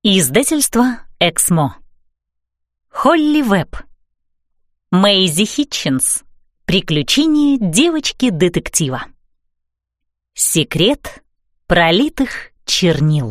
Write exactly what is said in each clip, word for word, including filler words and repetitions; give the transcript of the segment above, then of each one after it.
Издательство «Эксмо». Холли Веб. Мэйзи Хитчинс. Приключения девочки-детектива. Секрет пролитых чернил.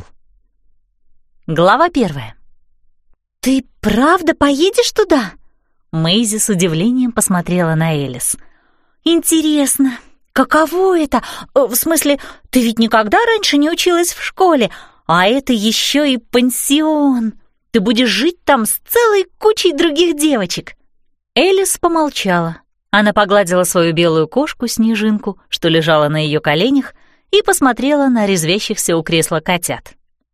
Глава первая. «Ты правда поедешь туда?» Мэйзи с удивлением посмотрела на Элис. «Интересно, каково это? В смысле, ты ведь никогда раньше не училась в школе, а это еще и пансион. Ты будешь жить там с целой кучей других девочек». Элис помолчала. Она погладила свою белую кошку Снежинку, что лежала на ее коленях, и посмотрела на резвящихся у кресла котят.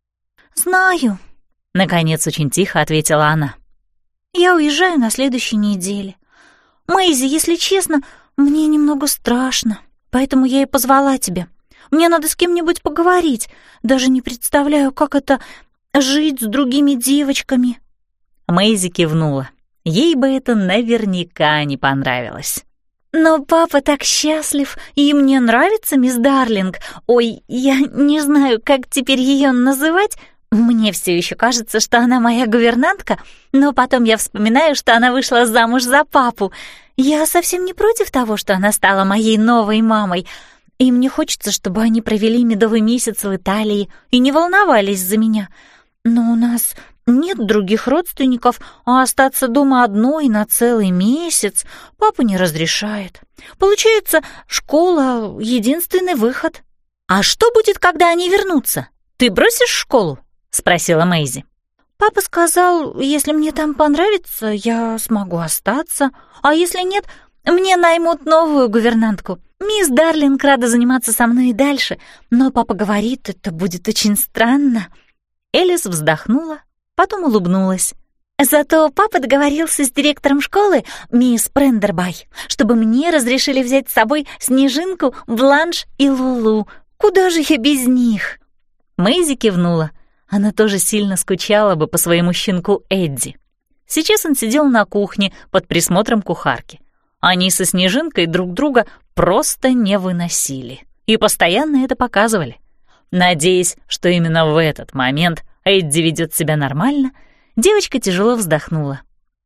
«Знаю», — наконец очень тихо ответила она. «Я уезжаю на следующей неделе. Мэйзи, если честно, мне немного страшно, поэтому я и позвала тебя. Мне надо с кем-нибудь поговорить. Даже не представляю, как это — жить с другими девочками». Мэйзи кивнула. Ей бы это наверняка не понравилось. «Но папа так счастлив, и мне нравится мисс Дарлинг. Ой, я не знаю, как теперь ее называть. Мне все еще кажется, что она моя гувернантка, но потом я вспоминаю, что она вышла замуж за папу. Я совсем не против того, что она стала моей новой мамой, и мне хочется, чтобы они провели медовый месяц в Италии и не волновались за меня. Но у нас нет других родственников, а остаться дома одной на целый месяц папа не разрешает. Получается, школа — единственный выход». «А что будет, когда они вернутся? Ты бросишь школу?» — спросила Мэйзи. «Папа сказал, если мне там понравится, я смогу остаться, а если нет, мне наймут новую гувернантку. Мисс Дарлинг рада заниматься со мной и дальше, но папа говорит, это будет очень странно». Элис вздохнула, потом улыбнулась. «Зато папа договорился с директором школы, мисс Прендербай, чтобы мне разрешили взять с собой Снежинку, Бланш и Лулу. Куда же я без них?» Мэйзи кивнула. Она тоже сильно скучала бы по своему щенку Эдди. Сейчас он сидел на кухне под присмотром кухарки. Они со Снежинкой друг друга просто не выносили и постоянно это показывали. Надеясь, что именно в этот момент Эдди ведет себя нормально, девочка тяжело вздохнула.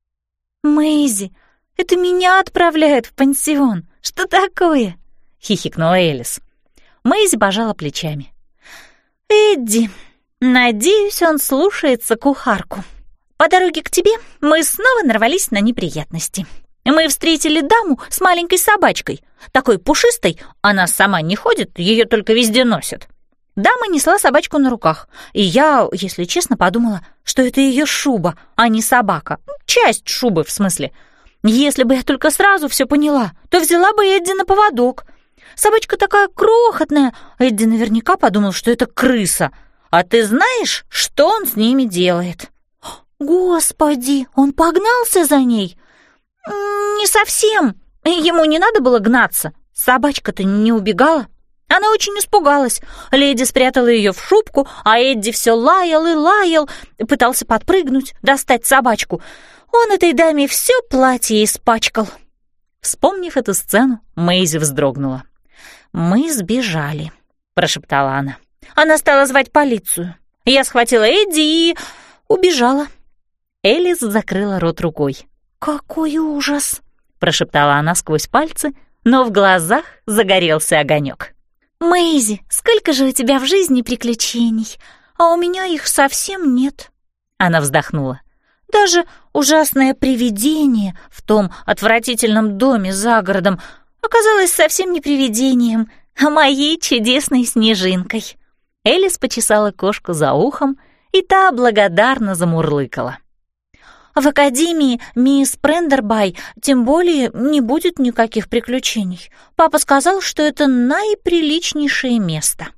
«Мэйзи, это меня отправляют в пансион. Что такое?» — хихикнула Элис. Мэйзи пожала плечами. «Эдди, надеюсь, он слушается кухарку. По дороге к тебе мы снова нарвались на неприятности. Мы встретили даму с маленькой собачкой, такой пушистой, она сама не ходит, ее только везде носят. Дама несла собачку на руках, и я, если честно, подумала, что это ее шуба, а не собака. Часть шубы, в смысле. Если бы я только сразу все поняла, то взяла бы Эдди на поводок. Собачка такая крохотная, Эдди наверняка подумал, что это крыса. А ты знаешь, что он с ними делает?» «Господи, он погнался за ней?» «Не совсем. Ему не надо было гнаться. Собачка-то не убегала. Она очень испугалась. Леди спрятала ее в шубку, а Эдди все лаял и лаял, пытался подпрыгнуть, достать собачку. Он этой даме все платье испачкал». Вспомнив эту сцену, Мэйзи вздрогнула. «Мы сбежали», — прошептала она. «Она стала звать полицию. Я схватила Эдди и убежала». Элис закрыла рот рукой. «Какой ужас!» — прошептала она сквозь пальцы, но в глазах загорелся огонек. «Мэйзи, сколько же у тебя в жизни приключений, а у меня их совсем нет». Она вздохнула. «Даже ужасное привидение в том отвратительном доме за городом оказалось совсем не привидением, а моей чудесной Снежинкой». Элис почесала кошку за ухом, и та благодарно замурлыкала. «В академии мисс Прендербай тем более не будет никаких приключений. Папа сказал, что это наиприличнейшее место».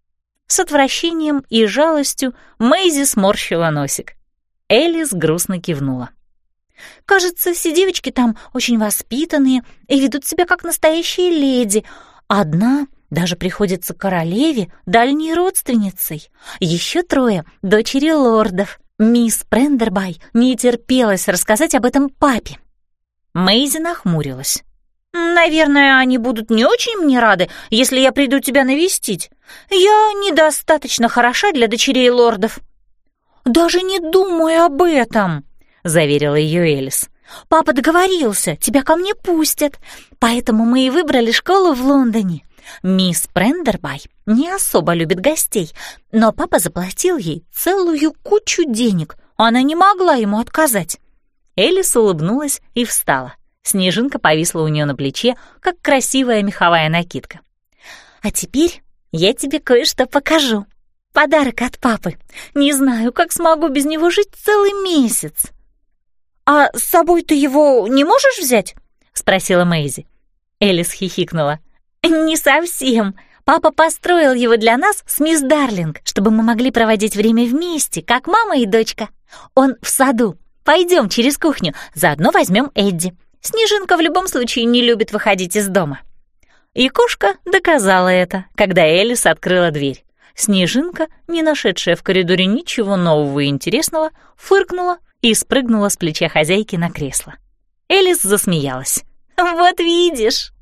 С отвращением и жалостью Мэйзи сморщила носик. Элис грустно кивнула. «Кажется, все девочки там очень воспитанные и ведут себя как настоящие леди. Одна даже приходится королеве дальней родственницей. Еще трое — дочери лордов. Мисс Прендербай не терпелось рассказать об этом папе». Мэйзи нахмурилась. «Наверное, они будут не очень мне рады, если я приду тебя навестить. Я недостаточно хороша для дочерей лордов». «Даже не думай об этом», — заверила ее Элис. «Папа договорился, тебя ко мне пустят, поэтому мы и выбрали школу в Лондоне. Мисс Прендербай не особо любит гостей, но папа заплатил ей целую кучу денег, она не могла ему отказать». Элис улыбнулась и встала. Снежинка повисла у нее на плече, как красивая меховая накидка. «А теперь я тебе кое-что покажу. Подарок от папы. Не знаю, как смогу без него жить целый месяц». «А с собой ты его не можешь взять?» — спросила Мэйзи. Элис хихикнула. «Не совсем. Папа построил его для нас с мисс Дарлинг, чтобы мы могли проводить время вместе, как мама и дочка. Он в саду. Пойдем через кухню, заодно возьмем Эдди. Снежинка в любом случае не любит выходить из дома». И кошка доказала это, когда Элис открыла дверь. Снежинка, не нашедшая в коридоре ничего нового и интересного, фыркнула и спрыгнула с плеча хозяйки на кресло. Элис засмеялась. «Вот видишь!»